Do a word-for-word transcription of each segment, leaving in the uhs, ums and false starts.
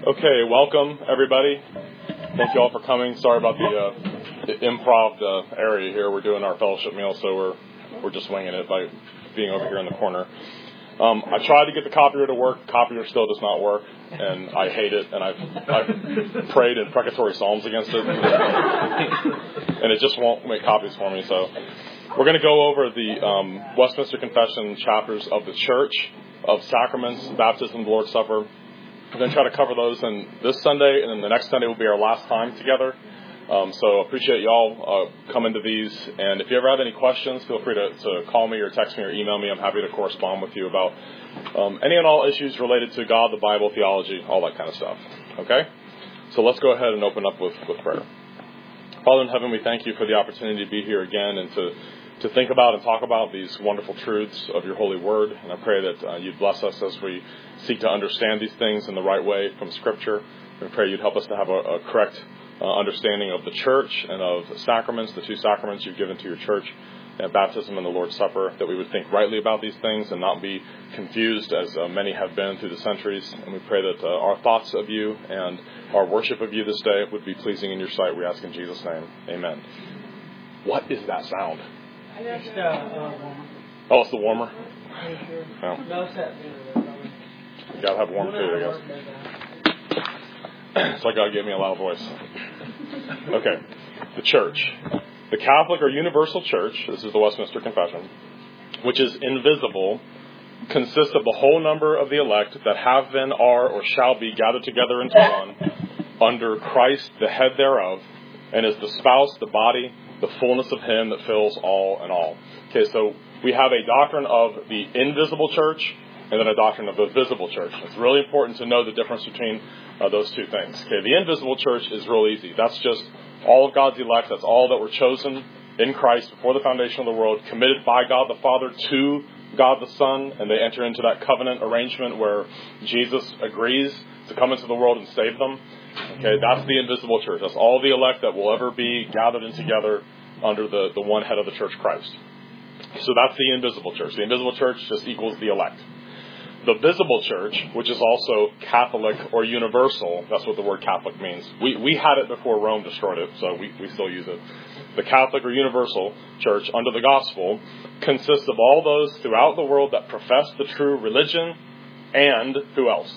Okay, welcome everybody. Thank you all for coming. Sorry about the, uh, the improv uh, area here. We're doing our fellowship meal, so we're we're just winging it by being over here in the corner. Um, I tried to get the copier to work. Copier still does not work, and I hate it. And I've, I've prayed in precatory psalms against it, and it just won't make copies for me. So we're going to go over the um, Westminster Confession chapters of the Church, of sacraments, baptism, the Lord's Supper. We're going to try to cover those in this Sunday, and then the next Sunday will be our last time together. Um, so appreciate y'all uh, coming to these. And if you ever have any questions, feel free to, to call me or text me or email me. I'm happy to correspond with you about um, any and all issues related to God, the Bible, theology, all that kind of stuff. Okay? So let's go ahead and open up with, with prayer. Father in heaven, we thank you for the opportunity to be here again and to to think about and talk about these wonderful truths of your holy word. And I pray that uh, you'd bless us as we seek to understand these things in the right way from Scripture. We pray you'd help us to have a, a correct uh, understanding of the church and of the sacraments, the two sacraments you've given to your church, and baptism and the Lord's Supper, that we would think rightly about these things and not be confused as uh, many have been through the centuries. And we pray that uh, our thoughts of you and our worship of you this day would be pleasing in your sight. We ask in Jesus' name. Amen. What is that sound? It's the uh, warmer. Oh, it's the warmer? Oh. No, it's that. You gotta have warm food, I guess. So God gave me a loud voice. Okay. The church. The Catholic or universal church, this is the Westminster Confession, which is invisible, consists of the whole number of the elect that have been, are, or shall be gathered together into one, under Christ, the head thereof, and is the spouse, the body, the fullness of him that fills all and all. Okay, so we have a doctrine of the invisible church and then a doctrine of the visible church. It's really important to know the difference between uh, those two things. Okay, the invisible church is real easy. That's just all of God's elect. That's all that were chosen in Christ before the foundation of the world, committed by God the Father to God the Son, and they enter into that covenant arrangement where Jesus agrees to come into the world and save them. Okay, that's the invisible church. That's all the elect that will ever be gathered in together under the, the one head of the church, Christ. So that's the invisible church. The invisible church just equals the elect. The visible church, which is also Catholic or universal, that's what the word Catholic means. We we had it before Rome destroyed it, so we, we still use it. The Catholic or universal church under the gospel consists of all those throughout the world that profess the true religion and who else?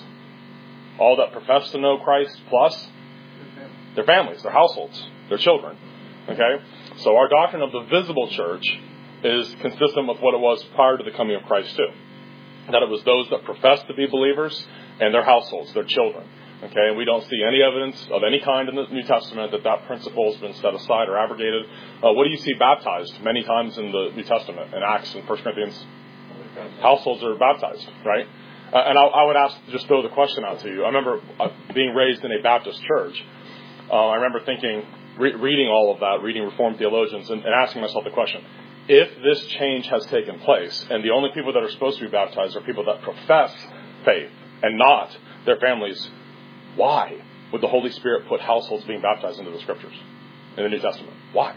All that profess to know Christ plus their families, their households, their children. Okay? So our doctrine of the visible church is consistent with what it was prior to the coming of Christ too. That it was those that profess to be believers and their households, their children. Okay? And we don't see any evidence of any kind in the New Testament that that principle has been set aside or abrogated. Uh, what do you see baptized many times in the New Testament? In Acts and First Corinthians, households are baptized, right? Uh, and I, I would ask, just throw the question out to you. I remember uh, being raised in a Baptist church. Uh, I remember thinking, re- reading all of that, reading Reformed theologians, and, and asking myself the question, if this change has taken place, and the only people that are supposed to be baptized are people that profess faith and not their families, why would the Holy Spirit put households being baptized into the Scriptures in the New Testament? Why?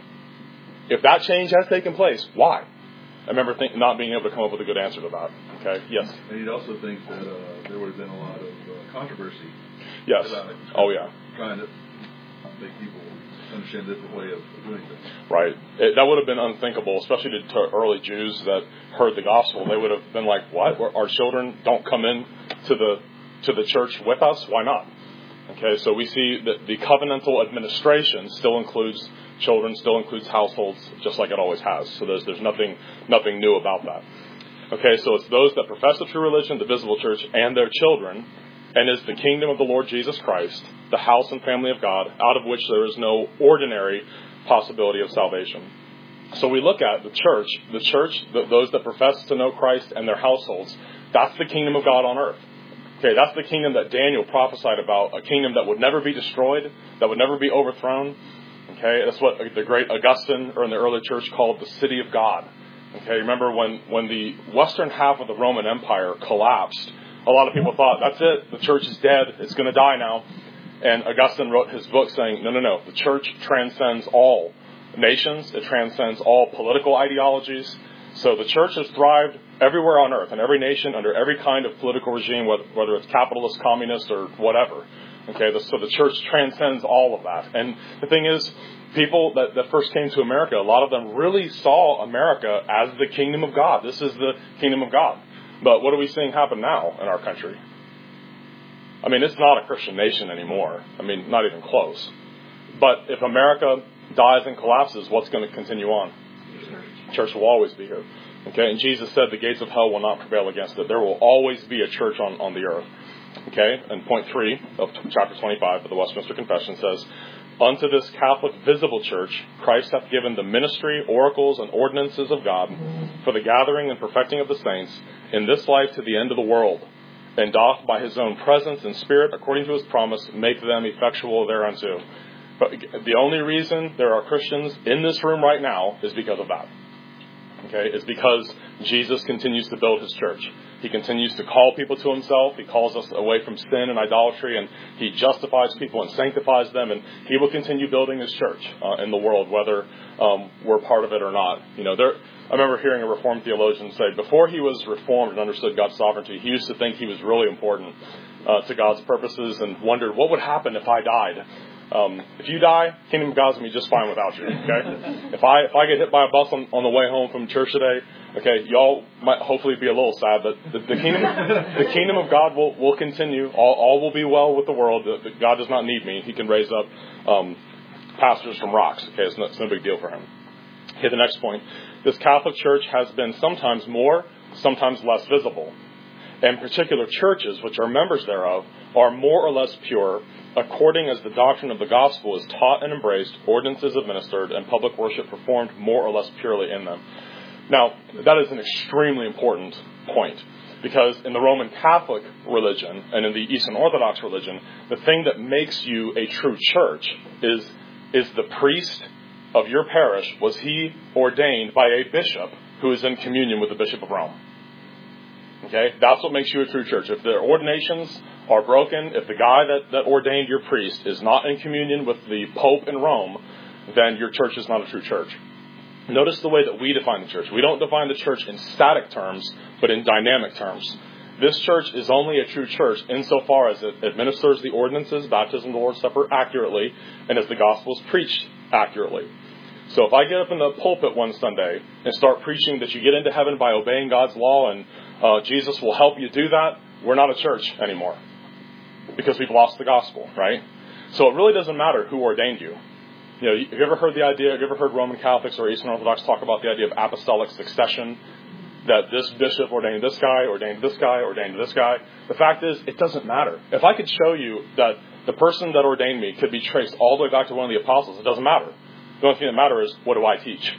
If that change has taken place, why? I remember think, not being able to come up with a good answer to that. Okay, yes? And you'd also think that uh, there would have been a lot of uh, controversy. Yes. About it. Oh, yeah. Trying to make people understand a different way of doing things. Right. It, that would have been unthinkable, especially to, to early Jews that heard the gospel. They would have been like, what? Our children don't come in to the, to the church with us? Why not? Okay, so we see that the covenantal administration still includes children, still includes households, just like it always has. So there's there's nothing nothing new about that. Okay, so it's those that profess the true religion, the visible church, and their children, and is the kingdom of the Lord Jesus Christ, the house and family of God, out of which there is no ordinary possibility of salvation. So we look at the church, the church, the, those that profess to know Christ and their households, that's the kingdom of God on earth. Okay, that's the kingdom that Daniel prophesied about, a kingdom that would never be destroyed, that would never be overthrown. Okay, that's what the great Augustine, or in the early church, called the city of God. Okay, remember when, when the western half of the Roman Empire collapsed, a lot of people thought, that's it, the church is dead, it's going to die now. And Augustine wrote his book saying, no, no, no, the church transcends all nations, it transcends all political ideologies. So the church has thrived everywhere on earth, in every nation, under every kind of political regime, whether it's capitalist, communist, or whatever. Okay, the, so the church transcends all of that. And the thing is, people that, that first came to America, a lot of them really saw America as the kingdom of God. This is the kingdom of God. But what are we seeing happen now in our country? I mean, it's not a Christian nation anymore. I mean, not even close. But if America dies and collapses, what's going to continue on? Church will always be here. Okay, and Jesus said the gates of hell will not prevail against it. There will always be a church on, on the earth. Okay, and point three of chapter twenty-five of the Westminster Confession says, unto this Catholic visible church, Christ hath given the ministry, oracles, and ordinances of God for the gathering and perfecting of the saints in this life to the end of the world, and doth by his own presence and spirit, according to his promise, make them effectual thereunto. But the only reason there are Christians in this room right now is because of that. Okay, it's because Jesus continues to build his church. He continues to call people to himself. He calls us away from sin and idolatry, and he justifies people and sanctifies them, and he will continue building his church uh, in the world, whether um, we're part of it or not. You know, there. I remember hearing a Reformed theologian say, before he was Reformed and understood God's sovereignty, he used to think he was really important uh, to God's purposes and wondered, what would happen if I died? Um, if you die, Kingdom of God's going to be just fine without you, okay? If I if I get hit by a bus on, on the way home from church today, okay, y'all might hopefully be a little sad, but the, the kingdom the kingdom of God will, will continue. All, all will be well with the world. The, the, God does not need me. He can raise up um, pastors from rocks, okay? It's, not, it's no big deal for him. Okay, the next point. This Catholic Church has been sometimes more, sometimes less visible. And particular churches, which are members thereof, are more or less pure, according as the doctrine of the gospel is taught and embraced, ordinances administered, and public worship performed more or less purely in them. Now, that is an extremely important point, because in the Roman Catholic religion and in the Eastern Orthodox religion, the thing that makes you a true church is, is the priest of your parish, was he ordained by a bishop who is in communion with the Bishop of Rome. Okay, that's what makes you a true church. If the ordinations are broken, if the guy that, that ordained your priest is not in communion with the Pope in Rome, then your church is not a true church. Notice the way that we define the church. We don't define the church in static terms, but in dynamic terms. This church is only a true church insofar as it administers the ordinances, baptism, the Lord's Supper accurately, and as the gospel is preached accurately. So if I get up in the pulpit one Sunday and start preaching that you get into heaven by obeying God's law and uh, Jesus will help you do that, we're not a church anymore because we've lost the gospel, right? So it really doesn't matter who ordained you. You know, have you ever heard the idea, have you ever heard Roman Catholics or Eastern Orthodox talk about the idea of apostolic succession? That this bishop ordained this guy, ordained this guy, ordained this guy. The fact is, it doesn't matter. If I could show you that the person that ordained me could be traced all the way back to one of the apostles, it doesn't matter. The only thing that matters is, what do I teach?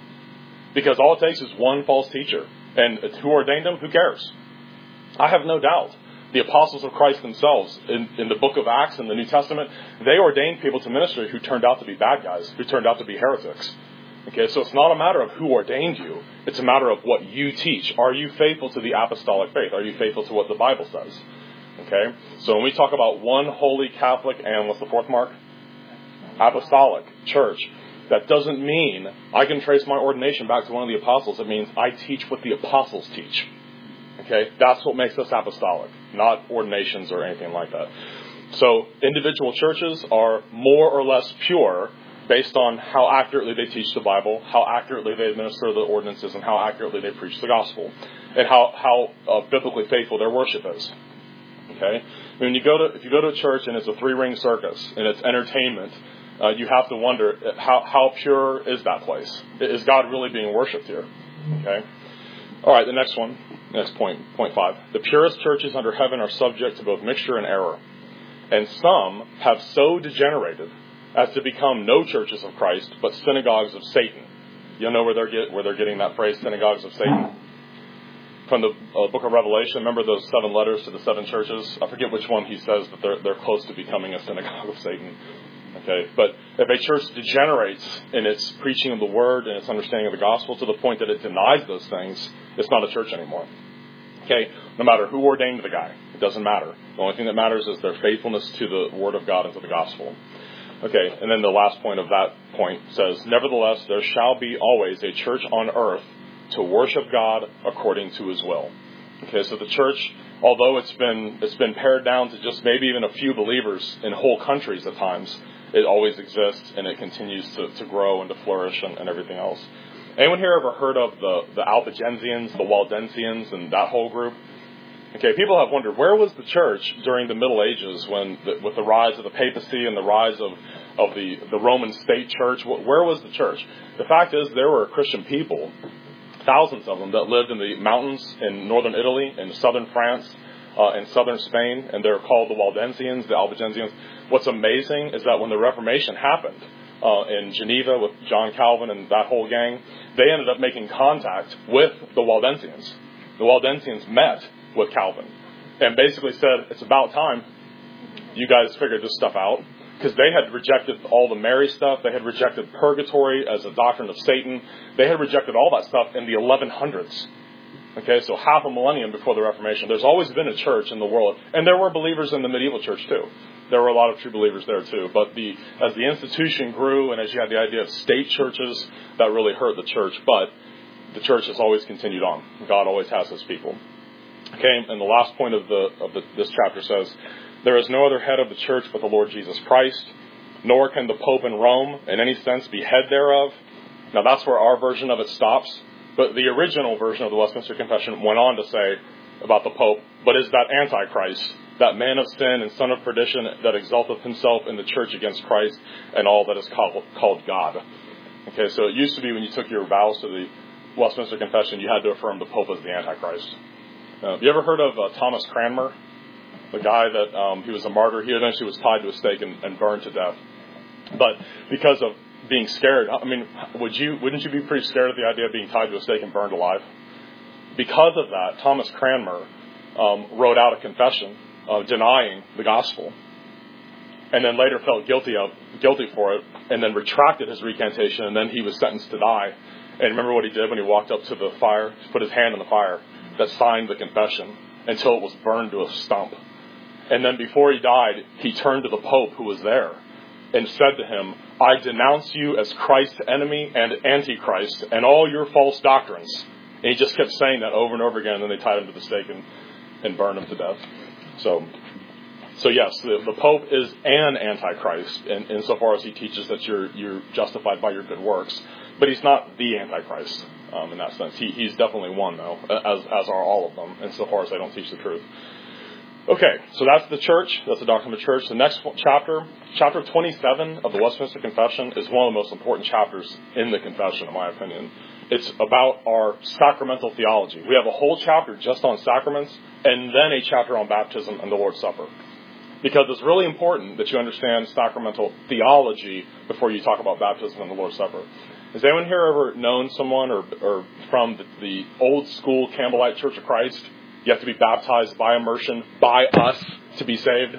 Because all it takes is one false teacher. And who ordained him? Who cares? I have no doubt. The apostles of Christ themselves, in, in the book of Acts in the New Testament, they ordained people to ministry who turned out to be bad guys, who turned out to be heretics. Okay, so it's not a matter of who ordained you. It's a matter of what you teach. Are you faithful to the apostolic faith? Are you faithful to what the Bible says? Okay, so when we talk about one holy Catholic and what's the fourth mark? Apostolic church. That doesn't mean I can trace my ordination back to one of the apostles. It means I teach what the apostles teach. Okay, that's what makes us apostolic, not ordinations or anything like that. So individual churches are more or less pure based on how accurately they teach the Bible, how accurately they administer the ordinances, and how accurately they preach the gospel, and how how uh, biblically faithful their worship is. Okay, when you go to if you go to a church and it's a three-ring circus and it's entertainment, uh, you have to wonder how how pure is that place? Is God really being worshipped here? Okay. All right, the next one, next point, point five. The purest churches under heaven are subject to both mixture and error, and some have so degenerated as to become no churches of Christ, but synagogues of Satan. You'll know where they're get where they're getting that phrase, synagogues of Satan, from the uh, book of Revelation. Remember those seven letters to the seven churches? I forget which one he says that they're they're close to becoming a synagogue of Satan. Okay, but if a church degenerates in its preaching of the word and its understanding of the gospel to the point that it denies those things, it's not a church anymore. Okay, no matter who ordained the guy, it doesn't matter. The only thing that matters is their faithfulness to the word of God and to the gospel. Okay, and then the last point of that point says, nevertheless, there shall be always a church on earth to worship God according to his will. Okay, so the church although it's been it's been pared down to just maybe even a few believers in whole countries at times, it always exists and it continues to, to grow and to flourish and, and everything else. Anyone here ever heard of the, the Albigensians, the Waldensians, and that whole group? Okay, people have wondered, where was the church during the Middle Ages when, the, with the rise of the papacy and the rise of, of the, the Roman state church? Where was the church? The fact is, there were Christian people, thousands of them, that lived in the mountains in northern Italy, in southern France, uh, in southern Spain, and they're called the Waldensians, the Albigensians. What's amazing is that when the Reformation happened uh, in Geneva with John Calvin and that whole gang, they ended up making contact with the Waldensians. The Waldensians met with Calvin and basically said, it's about time you guys figured this stuff out, because they had rejected all the Mary stuff. They had rejected purgatory as a doctrine of Satan. They had rejected all that stuff in the eleven hundreds. Okay, so half a millennium before the Reformation. There's always been a church in the world, and there were believers in the medieval church too. There were a lot of true believers there too. But the as the institution grew, and as you had the idea of state churches, that really hurt the church. But the church has always continued on. God always has his people. Okay, and the last point of the of the, this chapter says, there is no other head of the church but the Lord Jesus Christ, nor can the Pope in Rome in any sense be head thereof. Now that's where our version of it stops. But the original version of the Westminster Confession went on to say about the Pope, but is that Antichrist, that man of sin and son of perdition that exalteth himself in the church against Christ and all that is called, called God. Okay, so it used to be when you took your vows to the Westminster Confession, you had to affirm the Pope as the Antichrist. Uh, have you ever heard of uh, Thomas Cranmer? The guy that, um, he was a martyr. He eventually was tied to a stake and, and burned to death. But because of being scared, I mean, would you, wouldn't you be pretty scared at the idea of being tied to a stake and burned alive? Because of that, Thomas Cranmer um, wrote out a confession uh, denying the gospel, and then later felt guilty of guilty for it, and then retracted his recantation, and then he was sentenced to die. And remember what he did when he walked up to the fire? He put his hand in the fire that signed the confession until it was burned to a stump. And then before he died, he turned to the Pope who was there and said to him, I denounce you as Christ's enemy and Antichrist and all your false doctrines. And he just kept saying that over and over again, and then they tied him to the stake and, and burned him to death. So, so yes, the, the Pope is an Antichrist in, insofar as he teaches that you're you're justified by your good works. But he's not the Antichrist um, in that sense. He, he's definitely one, though, as, as are all of them, insofar as they don't teach the truth. Okay, so that's the church. That's the doctrine of the church. The next chapter, chapter twenty-seven of the Westminster Confession, is one of the most important chapters in the Confession, in my opinion. It's about our sacramental theology. We have a whole chapter just on sacraments, and then a chapter on baptism and the Lord's Supper. Because it's really important that you understand sacramental theology before you talk about baptism and the Lord's Supper. Has anyone here ever known someone or, or from the, the old school Campbellite Church of Christ? You have to be baptized by immersion by us to be saved?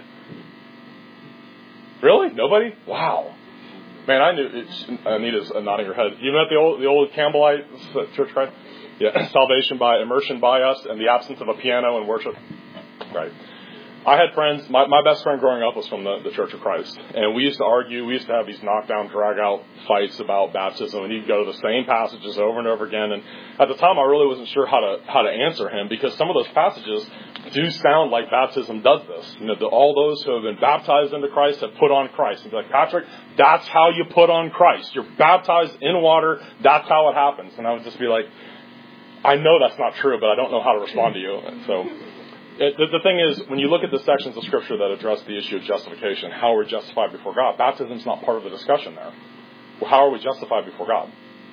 Really? Nobody? Wow. Man, I knew it's, Anita's nodding her head. You met the old the old Campbellite Church of Christ? Yeah. Salvation by immersion by us and the absence of a piano and worship. Right. I had friends, my, my best friend growing up was from the, the Church of Christ. And we used to argue, we used to have these knockdown, drag-out fights about baptism. And he'd go to the same passages over and over again. And at the time, I really wasn't sure how to how to answer him, because some of those passages do sound like baptism does this. You know, the, all those who have been baptized into Christ have put on Christ. And be like, Patrick, that's how you put on Christ. You're baptized in water. That's how it happens. And I would just be like, I know that's not true, but I don't know how to respond to you. And so... It, the, the thing is, when you look at the sections of Scripture that address the issue of justification, how we're justified before God, baptism is not part of the discussion there. Well, how are we justified before God?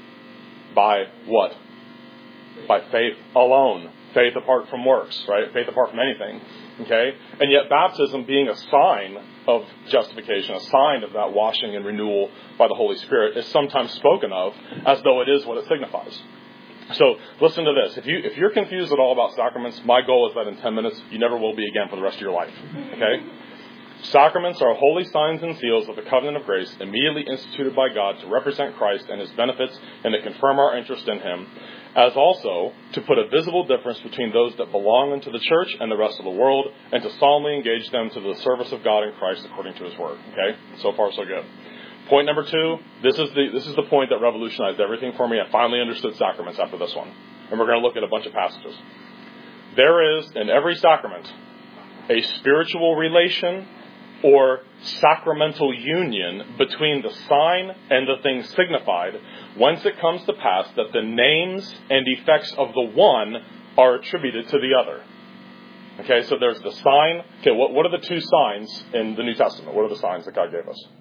By what? By faith alone. Faith apart from works, right? Faith apart from anything. Okay? And yet baptism being a sign of justification, a sign of that washing and renewal by the Holy Spirit, is sometimes spoken of as though it is what it signifies. So listen to this. If you if you're confused at all about sacraments, my goal is that in ten minutes you never will be again for the rest of your life. Okay? Sacraments are holy signs and seals of the covenant of grace immediately instituted by God to represent Christ and his benefits and to confirm our interest in him, as also to put a visible difference between those that belong unto the church and the rest of the world, and to solemnly engage them to the service of God in Christ according to his word. Okay? So far so good. Point number two, this is the this is the point that revolutionized everything for me. I finally understood sacraments after this one. And we're going to look at a bunch of passages. There is, in every sacrament, a spiritual relation or sacramental union between the sign and the thing signified, whence it comes to pass that the names and effects of the one are attributed to the other. Okay, so there's the sign. Okay, what, what are the two signs in the New Testament? What are the signs that God gave us?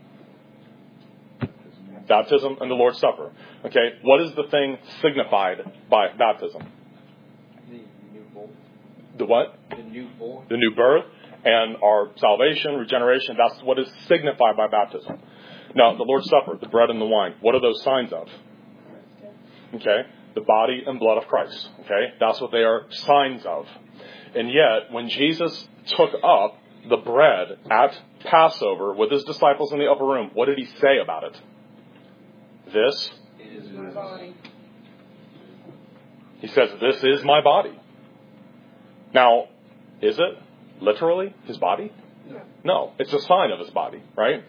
Baptism and the Lord's Supper. Okay, what is the thing signified by baptism? The new birth. The what? The new birth. The new birth and our salvation, regeneration. That's what is signified by baptism. Now, the Lord's Supper, the bread and the wine. What are those signs of? Okay, the body and blood of Christ. Okay, that's what they are signs of. And yet, when Jesus took up the bread at Passover with his disciples in the upper room, what did he say about it? This is my body. He says, this is my body. Now, is it literally his body? No. No, it's a sign of his body, right?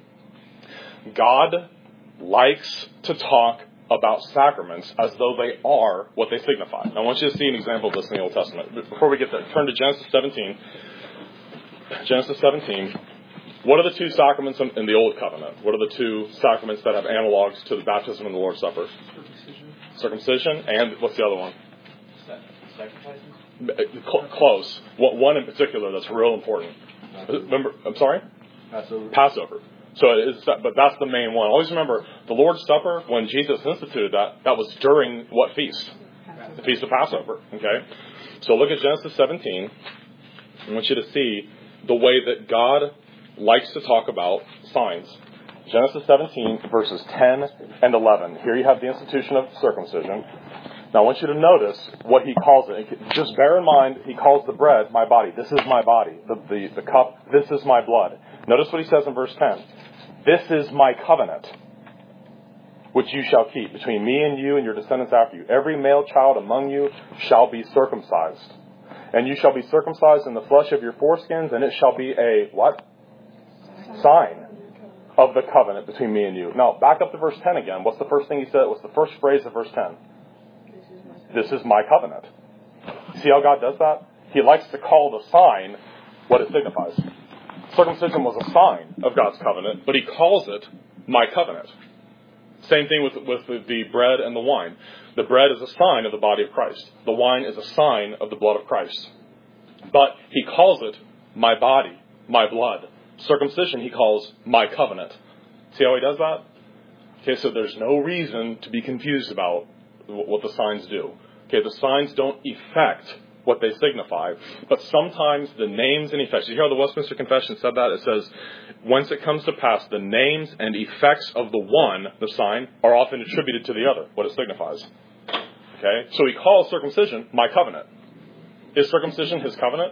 God likes to talk about sacraments as though they are what they signify. Now, I want you to see an example of this in the Old Testament. Before we get there, turn to Genesis seventeen. Genesis seventeen. What are the two sacraments in the Old Covenant? What are the two sacraments that have analogs to the baptism and the Lord's Supper? Circumcision. Circumcision, and what's the other one? Sacrifices. Close. What one in particular that's real important? Remember, I'm sorry? Passover. Passover. So it is, but that's the main one. Always remember, the Lord's Supper, when Jesus instituted that, that was during what feast? Passover. The Feast of Passover. Okay? So look at Genesis seventeen. I want you to see the way that God likes to talk about signs. Genesis seventeen, verses ten and eleven. Here you have the institution of circumcision. Now I want you to notice what he calls it. Just bear in mind, he calls the bread my body. This is my body. The, the, the cup, this is my blood. Notice what he says in verse ten. This is my covenant, which you shall keep between me and you and your descendants after you. Every male child among you shall be circumcised. And you shall be circumcised in the flesh of your foreskins, and it shall be a, what? Sign of the covenant between me and you. Now, back up to verse ten again. What's the first thing he said? What's the first phrase of verse ten? This is my covenant. See how God does that? He likes to call the sign what it signifies. Circumcision was a sign of God's covenant, but he calls it my covenant. Same thing with, with the, the bread and the wine. The bread is a sign of the body of Christ. The wine is a sign of the blood of Christ. But he calls it my body, my blood. Circumcision he calls my covenant. See how he does that? Okay, so there's no reason to be confused about what the signs do. Okay, the signs don't effect what they signify, but sometimes the names and effects. You hear how the Westminster Confession said that? It says, whence it comes to pass, the names and effects of the one, the sign, are often attributed to the other, what it signifies. Okay, so he calls circumcision my covenant. Is circumcision his covenant?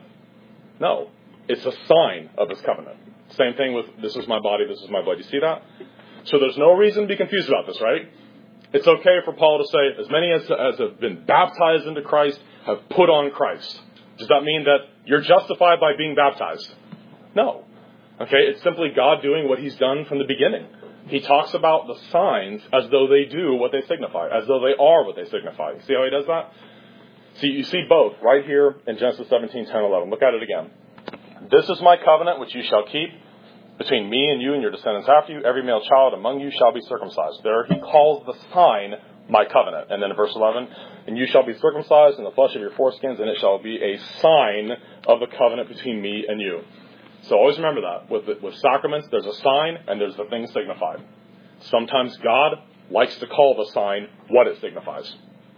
No. It's a sign of his covenant. Same thing with this is my body, this is my blood. You see that? So there's no reason to be confused about this, right? It's okay for Paul to say, as many as, as have been baptized into Christ have put on Christ. Does that mean that you're justified by being baptized? No. Okay, it's simply God doing what he's done from the beginning. He talks about the signs as though they do what they signify, as though they are what they signify. See how he does that? See, you see both right here in Genesis seventeen, ten, eleven. Look at it again. This is my covenant which you shall keep between me and you and your descendants after you. Every male child among you shall be circumcised. There he calls the sign my covenant. And then in verse eleven, and you shall be circumcised in the flesh of your foreskins, and it shall be a sign of the covenant between me and you. So always remember that. With, with sacraments, there's a sign and there's the thing signified. Sometimes God likes to call the sign what it signifies.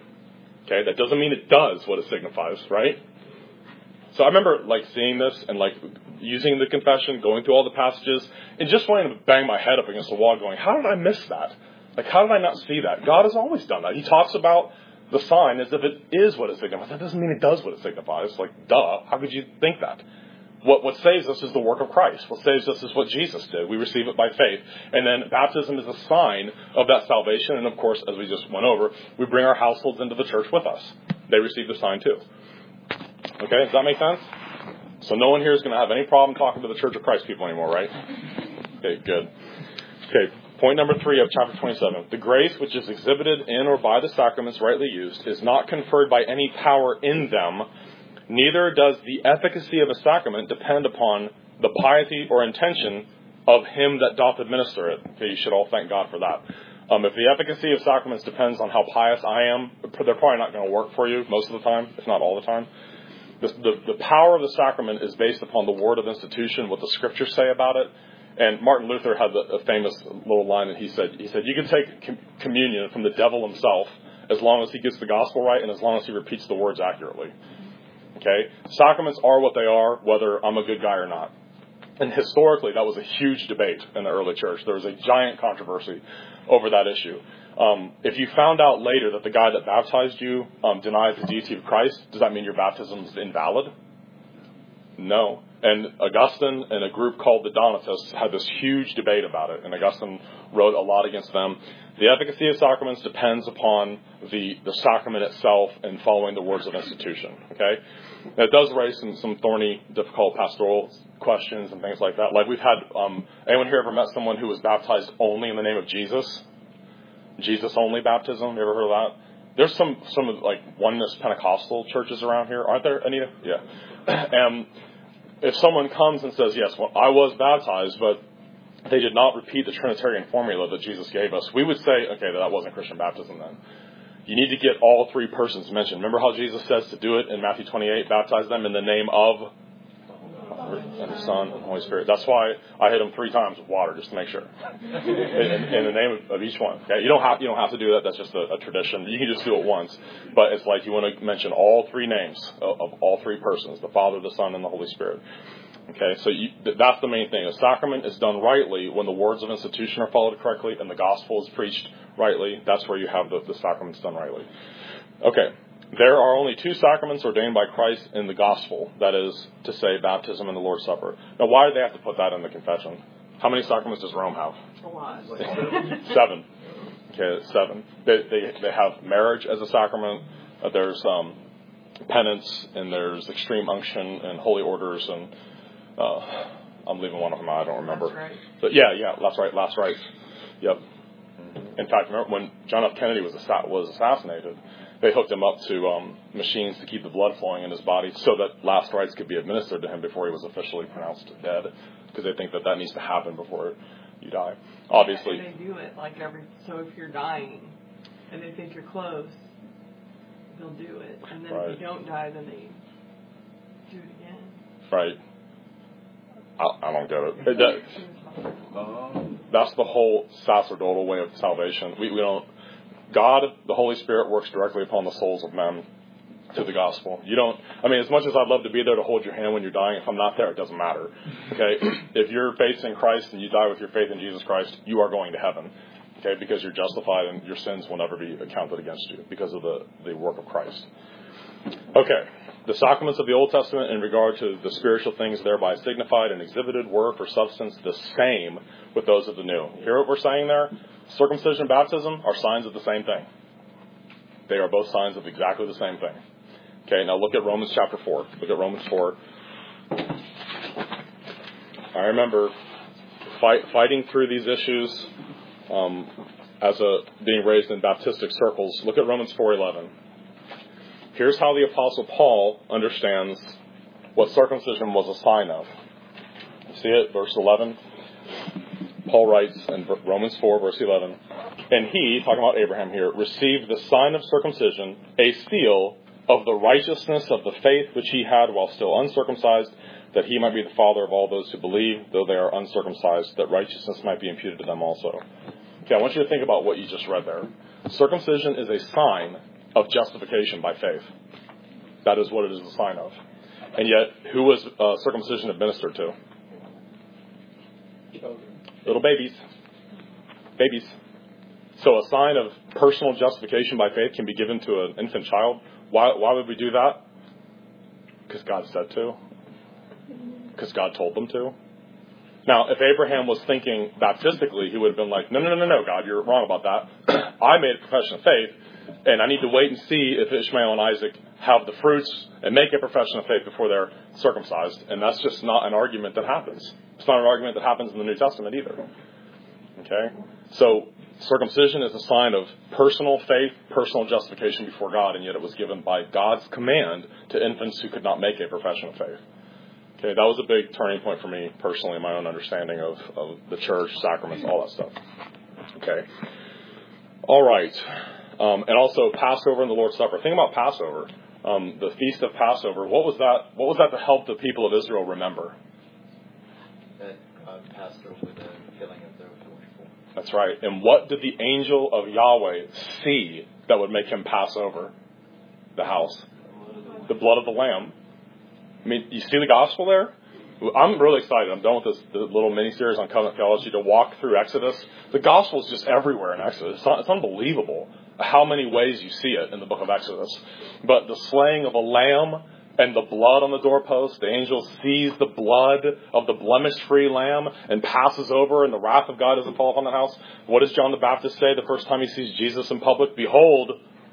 Okay, that doesn't mean it does what it signifies, right? So I remember like seeing this and like using the confession, going through all the passages, and just wanting to bang my head up against the wall going, how did I miss that? Like, how did I not see that? God has always done that. He talks about the sign as if it is what it signifies. That doesn't mean it does what it signifies. Like, duh, how could you think that? What what saves us is the work of Christ. What saves us is what Jesus did. We receive it by faith. And then baptism is a sign of that salvation. And of course, as we just went over, we bring our households into the church with us. They receive the sign too. Okay, does that make sense? So no one here is going to have any problem talking to the Church of Christ people anymore, right? Okay, good. Okay, point number three of chapter twenty-seven. The grace which is exhibited in or by the sacraments rightly used is not conferred by any power in them, Neither does the efficacy of a sacrament depend upon the piety or intention of him that doth administer it. Okay, you should all thank God for that. Um, if the efficacy of sacraments depends on how pious I am, they're probably not going to work for you most of the time, if not all the time. The, the, the power of the sacrament is based upon the word of institution, what the scriptures say about it. And Martin Luther had the, a famous little line that he said, he said, you can take com- communion from the devil himself as long as he gets the gospel right and as long as he repeats the words accurately. Okay? Sacraments are what they are, whether I'm a good guy or not. And historically, that was a huge debate in the early church. There was a giant controversy over that issue. Um, if you found out later that the guy that baptized you um, denies the deity of Christ, does that mean your baptism is invalid? No. And Augustine and a group called the Donatists had this huge debate about it, and Augustine wrote a lot against them. The efficacy of sacraments depends upon the, the sacrament itself and following the words of institution. Okay, now, it does raise some, some thorny, difficult pastoral questions and things like that. Like we've had, um, anyone here ever met someone who was baptized only in the name of Jesus? Jesus only baptism? You ever heard of that? There's some some of like oneness Pentecostal churches around here, aren't there, Anita? Yeah. And if someone comes and says, yes, well, I was baptized, but they did not repeat the Trinitarian formula that Jesus gave us, we would say, okay, that wasn't Christian baptism then. You need to get all three persons mentioned. Remember how Jesus says to do it in Matthew twenty-eight, baptize them in the name of and the Son and the Holy Spirit. That's why I hit them three times with water, just to make sure. in, in the name of, of each one. Okay, you don't have you don't have to do that. That's just a, a tradition. You can just do it once. But it's like you want to mention all three names of, of all three persons: the Father, the Son, and the Holy Spirit. Okay, so you, that's the main thing. A sacrament is done rightly when the words of institution are followed correctly and the gospel is preached rightly. That's where you have the, the sacraments done rightly. Okay. There are only two sacraments ordained by Christ in the gospel, that is to say, baptism and the Lord's Supper. Now, why do they have to put that in the confession? How many sacraments does Rome have? A lot. Seven. Okay, seven. They, they they have marriage as a sacrament. Uh, there's um, penance, and there's extreme unction and holy orders, and uh, I'm leaving one of them out. I don't remember. Last rites. But yeah, yeah, last right, last rites. Yep. In fact, remember when John F. Kennedy was assa- was assassinated, they hooked him up to um, machines to keep the blood flowing in his body so that last rites could be administered to him before he was officially pronounced dead, because they think that that needs to happen before you die. Obviously. Yeah, and they do it like every, so if you're dying and they think you're close, they'll do it. And then right. if you don't die, then they do it again. Right. I, I don't get it. That, Um, that's the whole sacerdotal way of salvation. We, we don't... God, the Holy Spirit, works directly upon the souls of men to the gospel. You don't, I mean, as much as I'd love to be there to hold your hand when you're dying, if I'm not there, it doesn't matter. Okay? If your faith's in Christ and you die with your faith in Jesus Christ, you are going to heaven. Okay? Because you're justified and your sins will never be accounted against you because of the, the work of Christ. Okay. The sacraments of the Old Testament in regard to the spiritual things thereby signified and exhibited were for substance the same with those of the new. Hear what we're saying there? Circumcision and baptism are signs of the same thing. They are both signs of exactly the same thing. Okay, now look at Romans chapter four. Look at Romans four. I remember fight, fighting through these issues um, as a being raised in Baptistic circles. Look at Romans four eleven. Here's how the Apostle Paul understands what circumcision was a sign of. See it? Verse eleven. Paul writes in Romans four, verse eleven, and he, talking about Abraham here, received the sign of circumcision, a seal of the righteousness of the faith which he had while still uncircumcised, that he might be the father of all those who believe, though they are uncircumcised, that righteousness might be imputed to them also. Okay, I want you to think about what you just read there. Circumcision is a sign of justification by faith. That is what it is a sign of. And yet, who was uh, circumcision administered to? Children. Little babies. Babies. So a sign of personal justification by faith can be given to an infant child. Why, why would we do that? Because God said to. Because God told them to. Now, if Abraham was thinking baptistically, he would have been like, no, no, no, no, no, God, you're wrong about that. I made a profession of faith, and I need to wait and see if Ishmael and Isaac have the fruits and make a profession of faith before they're circumcised. And that's just not an argument that happens. It's not an argument that happens in the New Testament either. Okay? So Circumcision is a sign of personal faith, personal justification before God, and yet it was given by God's command to infants who could not make a profession of faith. Okay, that was a big turning point for me personally in my own understanding of, of the church, sacraments, all that stuff. Okay. All right. Um, and also Passover and the Lord's Supper. Think about Passover. Um, the Feast of Passover. What was that? What was that to help the people of Israel remember? That God passed over the killing of their firstborn. That's right. And what did the angel of Yahweh see that would make him pass over the house? The blood of the Lamb. I mean, you see the gospel there? I'm really excited. I'm done with this the little mini-series on covenant theology to walk through Exodus. The gospel is just everywhere in Exodus. It's, it's unbelievable how many ways you see it in the book of Exodus. But the slaying of a lamb and the blood on the doorpost, the angel sees the blood of the blemish-free lamb and passes over, and the wrath of God doesn't fall upon the house. What does John the Baptist say the first time he sees Jesus in public? Behold,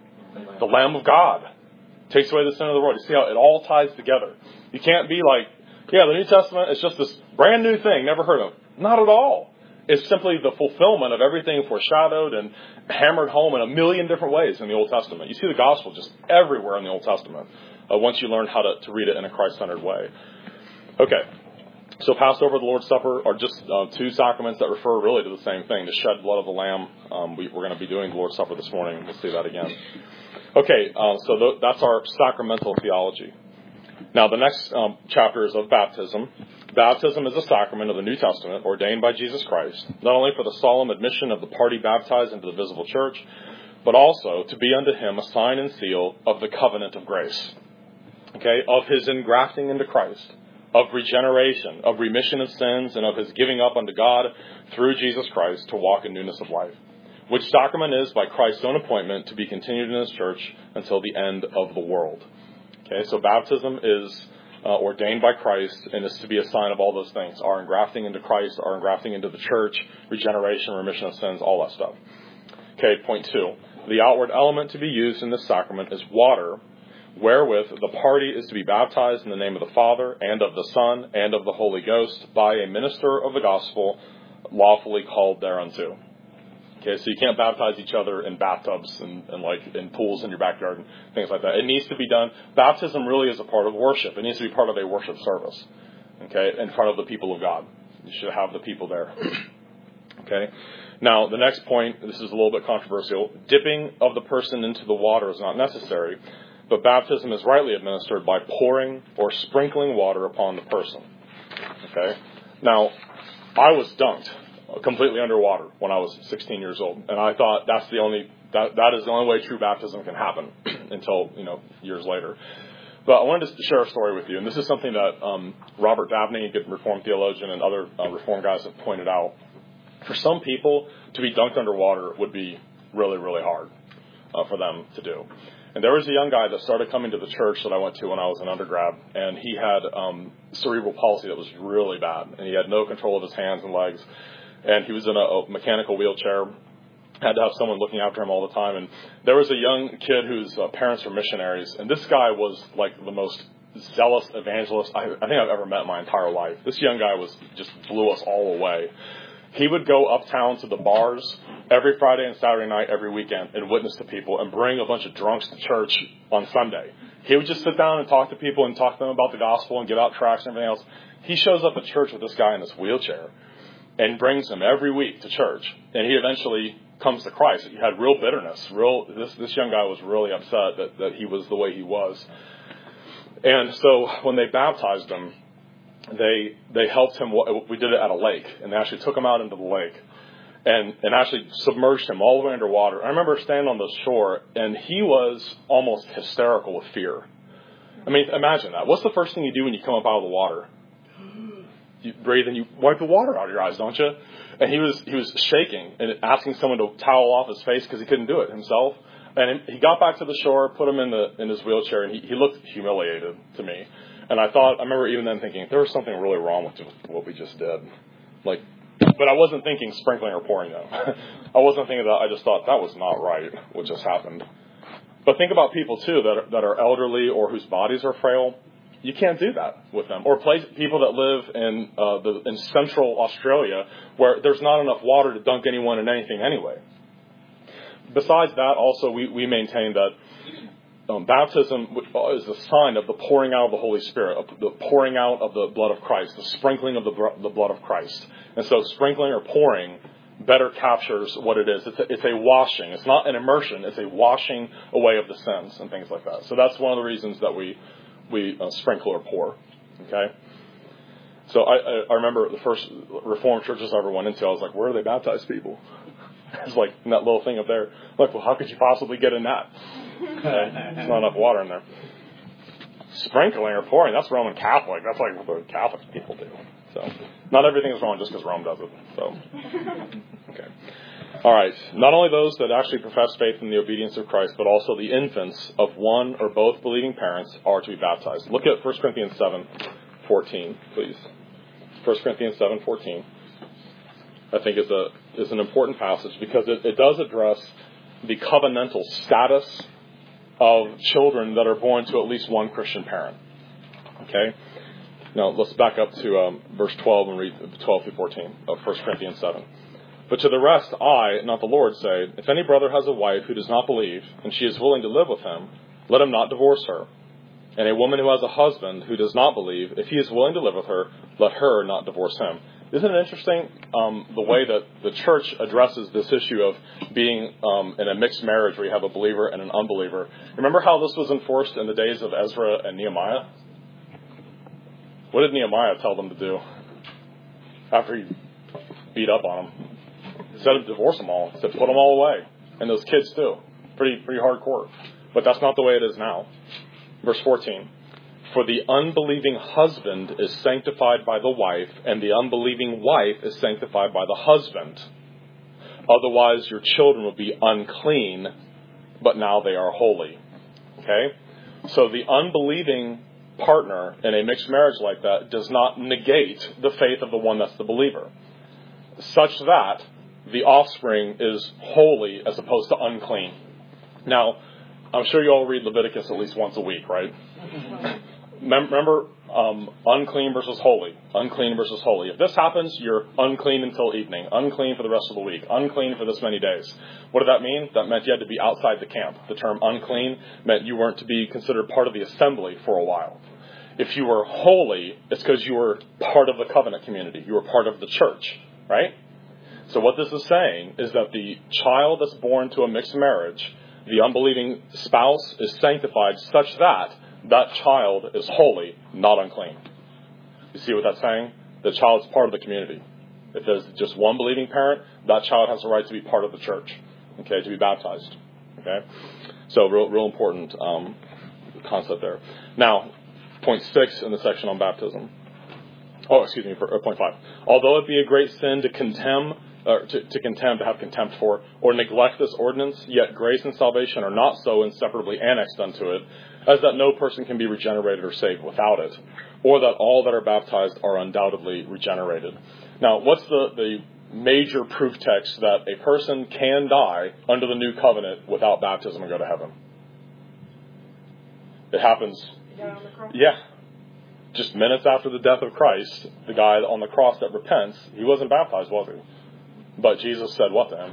the Lamb of God takes away the sin of the world. You see how it all ties together. You can't be like, yeah, the New Testament is just this brand new thing, never heard of. Not at all. It's simply the fulfillment of everything foreshadowed and hammered home in a million different ways in the Old Testament. You see the gospel just everywhere in the Old Testament uh, once you learn how to, to read it in a Christ-centered way. Okay, so Passover, the Lord's Supper are just uh, two sacraments that refer really to the same thing, the shed blood of the Lamb. Um, we, we're going to be doing the Lord's Supper this morning. We'll see that again. Okay, uh, so th- that's our sacramental theology. Now, the next um, chapter is of baptism. Baptism is a sacrament of the New Testament ordained by Jesus Christ, not only for the solemn admission of the party baptized into the visible church, but also to be unto him a sign and seal of the covenant of grace, okay, of his engrafting into Christ, of regeneration, of remission of sins, and of his giving up unto God through Jesus Christ to walk in newness of life, which sacrament is by Christ's own appointment to be continued in his church until the end of the world. Okay, so baptism is uh, ordained by Christ and is to be a sign of all those things. Our engrafting into Christ, our engrafting into the church, regeneration, remission of sins, all that stuff. Okay, point two. The outward element to be used in this sacrament is water, wherewith the party is to be baptized in the name of the Father, and of the Son, and of the Holy Ghost, by a minister of the gospel, lawfully called thereunto. Okay, so you can't baptize each other in bathtubs and, and like in pools in your backyard and things like that. It needs to be done. Baptism really is a part of worship. It needs to be part of a worship service, okay, in front of the people of God. You should have the people there. Okay. Now, the next point, this is a little bit controversial. Dipping of the person into the water is not necessary, but baptism is rightly administered by pouring or sprinkling water upon the person. Okay. Now, I was dunked completely underwater when I was sixteen years old, and I thought that's the only that that is the only way true baptism can happen until you know years later. But I wanted to share a story with you, and this is something that um, Robert Dabney, a good Reformed theologian, and other uh, Reformed guys have pointed out. For some people, to be dunked underwater would be really, really hard uh, for them to do. And there was a young guy that started coming to the church that I went to when I was an undergrad, and he had um, cerebral palsy that was really bad, and he had no control of his hands and legs. And he was in a, a mechanical wheelchair, had to have someone looking after him all the time. And there was a young kid whose uh, parents were missionaries. And this guy was like the most zealous evangelist I, I think I've ever met in my entire life. This young guy was just blew us all away. He would go uptown to the bars every Friday and Saturday night, every weekend, and witness to people and bring a bunch of drunks to church on Sunday. He would just sit down and talk to people and talk to them about the gospel and give out tracts and everything else. He shows up at church with this guy in this wheelchair and brings him every week to church. And he eventually comes to Christ. He had real bitterness. Real. This this young guy was really upset that, that he was the way he was. And so when they baptized him, they they helped him. We did it at a lake, and they actually took him out into the lake and, and actually submerged him all the way underwater. I remember standing on the shore, and he was almost hysterical with fear. I mean, imagine that. What's the first thing you do when you come up out of the water? You breathe and you wipe the water out of your eyes, don't you? And he was he was shaking and asking someone to towel off his face because he couldn't do it himself. And he got back to the shore, put him in the in his wheelchair, and he, he looked humiliated to me. And I thought, I remember even then thinking, there was something really wrong with just what we just did. Like, but I wasn't thinking sprinkling or pouring though. I wasn't thinking that. I just thought that was not right what just happened. But think about people too that are, that are elderly or whose bodies are frail. You can't do that with them. Or place, people that live in uh, the in central Australia where there's not enough water to dunk anyone in anything anyway. besides that, also we, we maintain that um, baptism is a sign of the pouring out of the Holy Spirit, of the pouring out of the blood of Christ, the sprinkling of the, the blood of Christ. And so sprinkling or pouring better captures what it is. It's a, it's a washing. It's not an immersion. It's a washing away of the sins and things like that. So that's one of the reasons that we we uh, sprinkle or pour. Okay. So I, I, I remember the first Reformed churches I ever went into. I was like, where do they baptize people? It's like in that little thing up there. I'm like, well, how could you possibly get in that? Okay. There's not enough water in there. Sprinkling or pouring, that's Roman Catholic. That's like what the Catholic people do. So not everything is wrong just because Rome does it. So, okay. All right. Not only those that actually profess faith in the obedience of Christ, but also the infants of one or both believing parents are to be baptized. Look at First Corinthians seven fourteen, please. First Corinthians seven fourteen. I think is a is an important passage because it, it does address the covenantal status of children that are born to at least one Christian parent. Okay? Now, let's back up to um, verse twelve and read twelve through fourteen of First Corinthians seven. But to the rest, I, not the Lord, say, if any brother has a wife who does not believe, and she is willing to live with him, let him not divorce her. And a woman who has a husband who does not believe, if he is willing to live with her, let her not divorce him. Isn't it interesting um, the way that the church addresses this issue of being um, in a mixed marriage where you have a believer and an unbeliever? Remember how this was enforced in the days of Ezra and Nehemiah? What did Nehemiah tell them to do after he beat up on them? Instead of divorce them all, he said put them all away. And those kids too. Pretty, pretty hardcore. But that's not the way it is now. Verse fourteen. For the unbelieving husband is sanctified by the wife, and the unbelieving wife is sanctified by the husband. Otherwise your children will be unclean, but now they are holy. Okay? So the unbelieving partner in a mixed marriage like that does not negate the faith of the one that's the believer, such that the offspring is holy as opposed to unclean. Now, I'm sure you all read Leviticus at least once a week, right? Remember, um, unclean versus holy. Unclean versus holy. If this happens, you're unclean until evening. Unclean for the rest of the week. Unclean for this many days. What did that mean? That meant you had to be outside the camp. The term unclean meant you weren't to be considered part of the assembly for a while. If you were holy, it's because you were part of the covenant community. You were part of the church, right? So what this is saying is that the child that's born to a mixed marriage, the unbelieving spouse is sanctified such that that child is holy, not unclean. You see what that's saying? The child's part of the community. If there's just one believing parent, that child has the right to be part of the church, okay, to be baptized. Okay? So real, real important um, concept there. Now, point six in the section on baptism. Oh, excuse me, for, uh, point five. Although it be a great sin to contemn, or to, to contemn, to have contempt for, or neglect this ordinance, yet grace and salvation are not so inseparably annexed unto it, as that no person can be regenerated or saved without it, or that all that are baptized are undoubtedly regenerated. Now, what's the, the major proof text that a person can die under the new covenant without baptism and go to heaven? It happens. Yeah. Just minutes after the death of Christ, the guy on the cross that repents, he wasn't baptized, was he? But Jesus said what to him?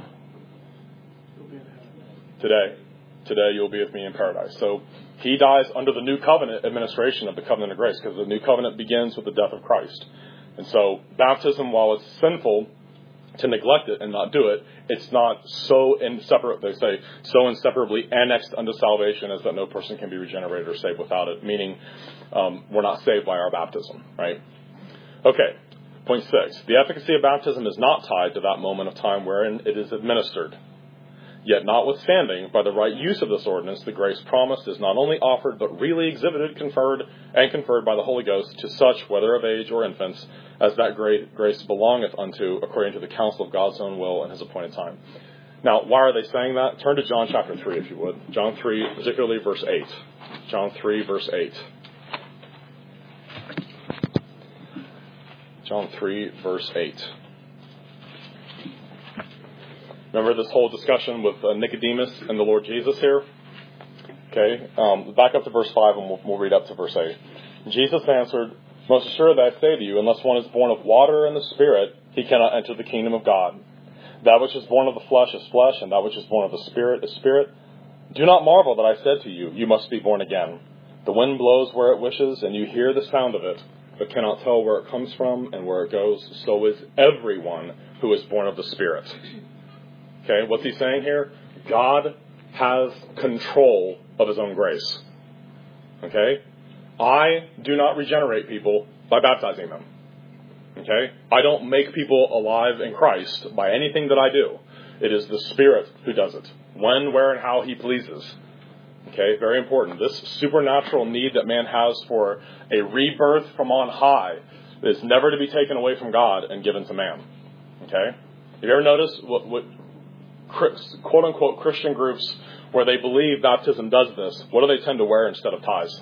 Today. Today you'll be with me in paradise. So he dies under the new covenant administration of the covenant of grace, because the new covenant begins with the death of Christ. And so baptism, while it's sinful to neglect it and not do it, it's not so inseparable, they say, so inseparably annexed unto salvation as that no person can be regenerated or saved without it, meaning um, we're not saved by our baptism, right? Okay, point six. The efficacy of baptism is not tied to that moment of time wherein it is administered. Yet notwithstanding, by the right use of this ordinance, the grace promised is not only offered, but really exhibited, conferred, and conferred by the Holy Ghost to such, whether of age or infants, as that great grace belongeth unto, according to the counsel of God's own will and his appointed time. Now, why are they saying that? Turn to John chapter three, if you would. John three, particularly verse eight. John three, verse eight. John three, verse eight. Remember this whole discussion with uh, Nicodemus and the Lord Jesus here? Okay, um, back up to verse five and we'll, we'll read up to verse eight. Jesus answered, Most assuredly I say to you, unless one is born of water and the Spirit, he cannot enter the kingdom of God. That which is born of the flesh is flesh, and that which is born of the Spirit is spirit. Do not marvel that I said to you, you must be born again. The wind blows where it wishes, and you hear the sound of it, but cannot tell where it comes from and where it goes. So is everyone who is born of the Spirit. Okay, what's he saying here? God has control of his own grace. Okay? I do not regenerate people by baptizing them. Okay? I don't make people alive in Christ by anything that I do. It is the Spirit who does it. When, where, and how he pleases. Okay? Very important. This supernatural need that man has for a rebirth from on high is never to be taken away from God and given to man. Okay? Have you ever noticed what, what quote-unquote Christian groups where they believe baptism does this, what do they tend to wear instead of ties?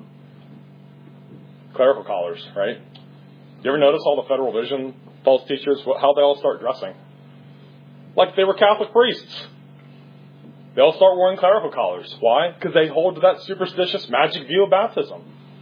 Clerical collars, right? You ever notice all the Federal Vision false teachers, how they all start dressing? Like they were Catholic priests. They all start wearing clerical collars. Why? Because they hold to that superstitious magic view of baptism.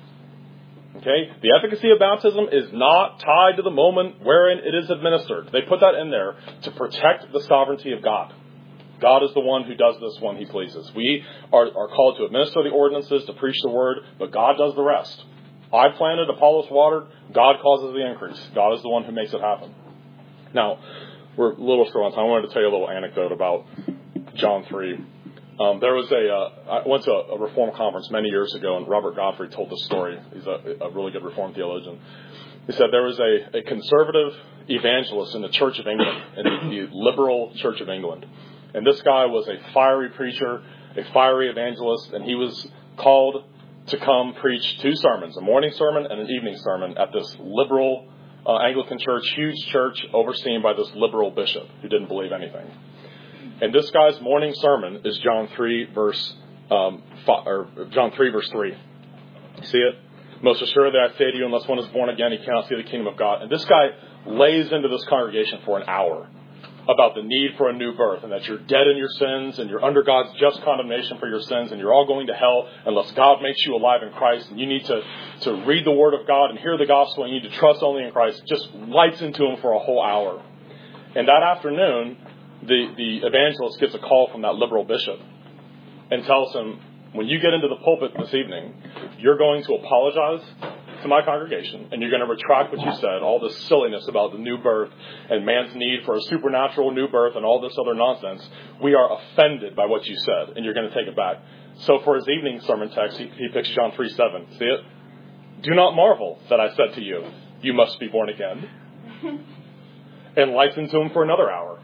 Okay? The efficacy of baptism is not tied to the moment wherein it is administered. They put that in there to protect the sovereignty of God. God is the one who does this when he pleases. We are, are called to administer the ordinances, to preach the word, but God does the rest. I planted, Apollos watered, God causes the increase. God is the one who makes it happen. Now, we're a little short on time. I wanted to tell you a little anecdote about John three. Um, there was a, uh, I went to a, a Reform conference many years ago, and Robert Godfrey told this story. He's a, a really good Reformed theologian. He said there was a, a conservative evangelist in the Church of England, in the, the liberal Church of England. And this guy was a fiery preacher, a fiery evangelist, and he was called to come preach two sermons, a morning sermon and an evening sermon at this liberal uh, Anglican church, huge church overseen by this liberal bishop who didn't believe anything. And this guy's morning sermon is John three verse um, five, or John three verse three. You see it? Most assuredly I say to you, unless one is born again, he cannot see the kingdom of God. And this guy lays into this congregation for an hour about the need for a new birth, and that you're dead in your sins and you're under God's just condemnation for your sins, and you're all going to hell unless God makes you alive in Christ, and you need to, to read the Word of God and hear the gospel, and you need to trust only in Christ. Just lights into him for a whole hour. And that afternoon, the, the evangelist gets a call from that liberal bishop and tells him, when you get into the pulpit this evening, you're going to apologize to my congregation, and you're going to retract what you said, all this silliness about the new birth and man's need for a supernatural new birth and all this other nonsense. We are offended by what you said, and you're going to take it back. So for his evening sermon text, he, he picks John three seven. See it? Do not marvel that I said to you, you must be born again. And lights into him for another hour.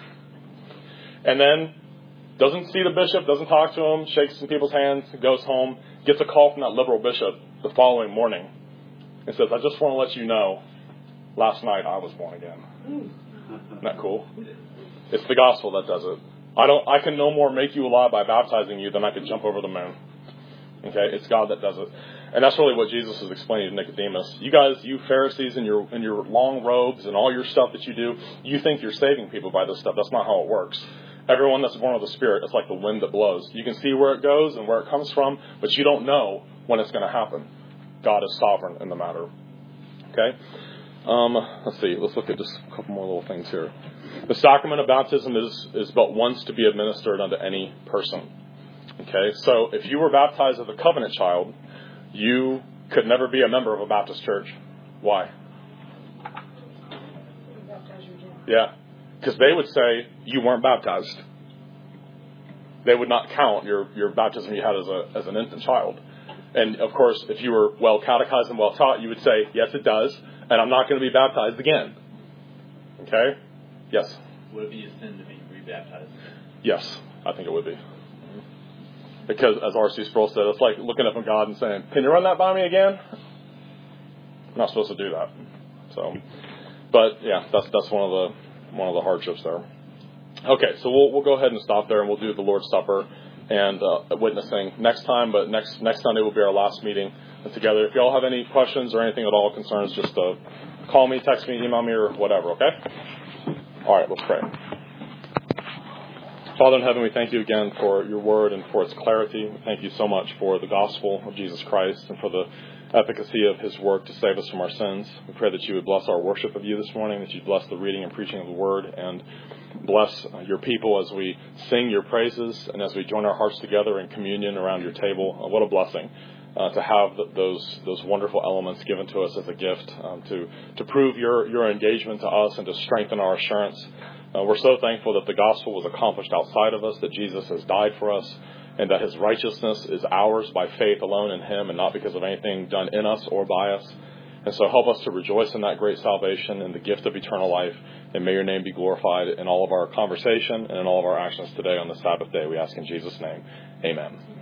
And then doesn't see the bishop, doesn't talk to him, shakes some people's hands, goes home, gets a call from that liberal bishop the following morning. It says, I just want to let you know, last night I was born again. Isn't that cool? It's the gospel that does it. I don't. I can no more make you alive by baptizing you than I could jump over the moon. Okay? It's God that does it. And that's really what Jesus is explaining to Nicodemus. You guys, you Pharisees in your in your long robes and all your stuff that you do, you think you're saving people by this stuff. That's not how it works. Everyone that's born of the Spirit, it's like the wind that blows. You can see where it goes and where it comes from, but you don't know when it's going to happen. God is sovereign in the matter. Okay? Um, let's see. Let's look at just a couple more little things here. The sacrament of baptism is, is but once to be administered unto any person. Okay? So if you were baptized as a covenant child, you could never be a member of a Baptist church. Why? Yeah. Because they would say you weren't baptized. They would not count your, your baptism you had as a as an infant child. And, of course, if you were well catechized and well taught, you would say, yes, it does, and I'm not going to be baptized again. Okay? Yes? Would it be a sin to be rebaptized? Yes, I think it would be. Because, as R C Sproul said, it's like looking up at God and saying, can you run that by me again? I'm not supposed to do that. So, but, yeah, that's that's one of the one of the hardships there. Okay, so we'll we'll go ahead and stop there, and we'll do the Lord's Supper and uh, witnessing next time. But next next Sunday will be our last meeting together. If you all have any questions or anything at all concerns, just uh, call me, text me, email me, or whatever. Okay. All right, let's pray. Father in heaven, we thank you again for your word and for its clarity. We thank you so much for the gospel of Jesus Christ and for the efficacy of his work to save us from our sins. We pray that you would bless our worship of you this morning, that you'd bless the reading and preaching of the word, and bless your people as we sing your praises and as we join our hearts together in communion around your table. Uh, what a blessing uh, to have th- those those wonderful elements given to us as a gift um, to, to prove your, your engagement to us and to strengthen our assurance. Uh, we're so thankful that the gospel was accomplished outside of us, that Jesus has died for us, and that his righteousness is ours by faith alone in him and not because of anything done in us or by us. And so help us to rejoice in that great salvation and the gift of eternal life, and may your name be glorified in all of our conversation and in all of our actions today on the Sabbath day. We ask in Jesus' name. Amen.